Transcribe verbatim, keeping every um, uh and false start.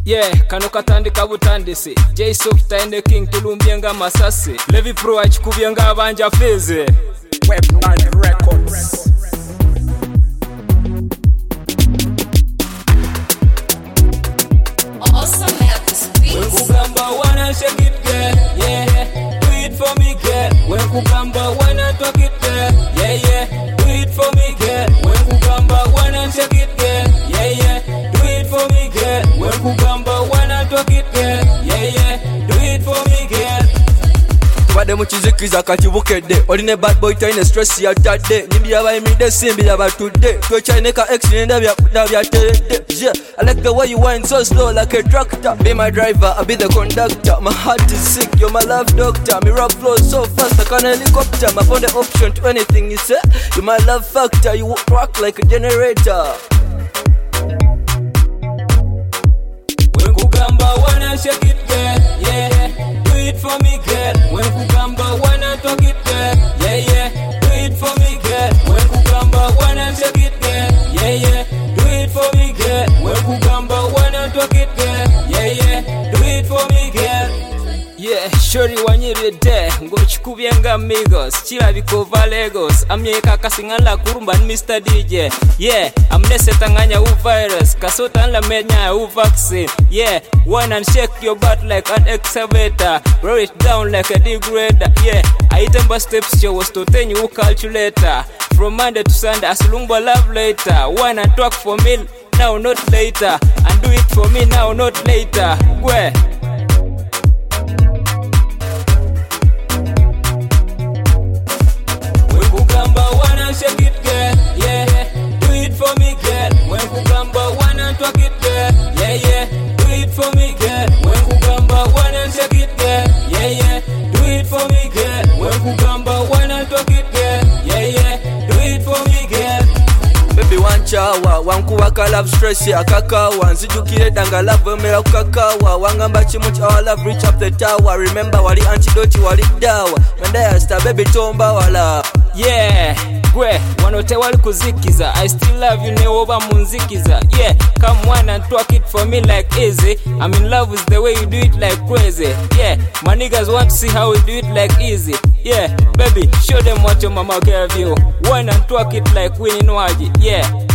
Yeah, kano katandika butandisi J Soft and the King tulumbienga masasi Levi Pro achikubienga abanja feze Webman Records. Awesome Marcus Beats. When kugamba wanna shake it girl, yeah, do it for me girl. When kugamba wanna talk it girl, yeah, yeah, do it for me girl. When kugamba wanna shake it girl, yeah, yeah, do it for me girl. When kugamba wanna talk it girl, yeah, yeah, do it for me girl. Bade muchizikiza kachibukedde oline bad boy taine stress ya tadde nimbi abayimide simbi abatudde twechine ka X nenda bya bya tedde yeah I like the way you wind so slow like a tractor be my driver I be the conductor my heart is sick you're my love doctor me rap flow so fast like an helicopter I found the option to anything you say you my love factor you rock like a generator when kugamba wanna shake it girl yeah do it for me girl when kugamba wanna talk it girl yeah yeah do it for me girl when kugamba wanna shake it girl yeah yeah do it for me girl when kugamba wanna talk it girl yeah yeah do it for me girl yeah shori wanyiride ngochikubienga amigos chilabiko Valegos amyeka kasingala kurumba ni Mister D J yeah amnesetanganya u virus kasota la menya u vaccine yeah one and shake your butt like an excavator roll it down like a degrader yeah aitemba steps show was to ten you calculator from Monday to Sunday asulungwa love later one and talk for me now not later and do it for me now not later where shake it girl, yeah, do it for me girl. When kugamba wanna talk it girl, yeah, yeah, do it for me girl. When kugamba wanna shake it girl, yeah, yeah, do it for me girl. When kugamba wanna talk it girl, yeah, yeah, do it for me girl. Baby wanchawa wankuwaka love stress ya kakawa nzijukire danga love emera kukakawa wangamba chimuchi our love reach up the tower remember wali antidote wali dawa mandaya star baby tomba wala yeah gwe wanote wali kuzikiza I still love you neoba munzikiza yeah come on and talk it for me like easy I'm in love with the way you do it like crazy yeah my niggas want to see how we do it like easy yeah baby show them what your mama gave you one and talk it like Winnie Nwaji yeah